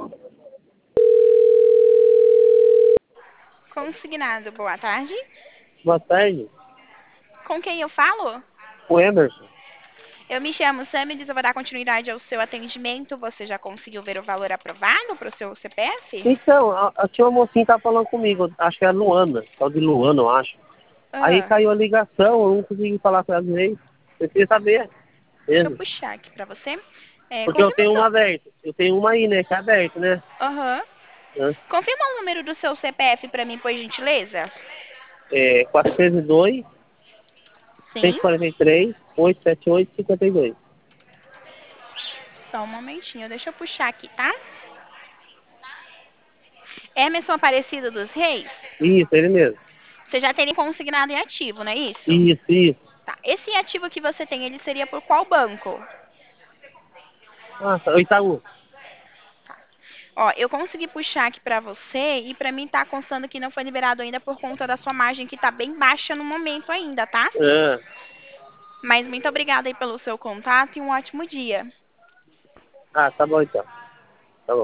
Consignado, boa tarde. Boa tarde. Com quem eu falo? O Emerson. Eu me chamo Samir, eu vou dar continuidade ao seu atendimento. Você já conseguiu ver o valor aprovado para o seu CPF? Então, tinha uma mocinha que tava falando comigo, acho que é a Luana, tal de Luana, eu acho. Aí Ah, caiu a ligação, eu não consegui falar com ela direito. Eu queria saber deixa eu mesmo. puxar aqui para você. Porque eu Confirma o tenho seu... uma aberta. Eu tenho uma aí, né? Que é aberta, né? Aham. Hã? Confirma o número do seu CPF para mim, por gentileza? É 402, Sim. 143, 878, 52. Só um momentinho, deixa eu puxar aqui, tá? Emerson Aparecido dos Reis? Isso, ele mesmo. Você já tem consignado em ativo, não é isso? Isso, isso. Tá. Esse ativo que você tem, ele seria por qual banco? Ah, tá, o Itaú. Ó, eu consegui puxar aqui pra você e pra mim tá constando que não foi liberado ainda por conta da sua margem que tá bem baixa no momento ainda, tá? Ah, Mas muito obrigada aí pelo seu contato e um ótimo dia. tá bom então.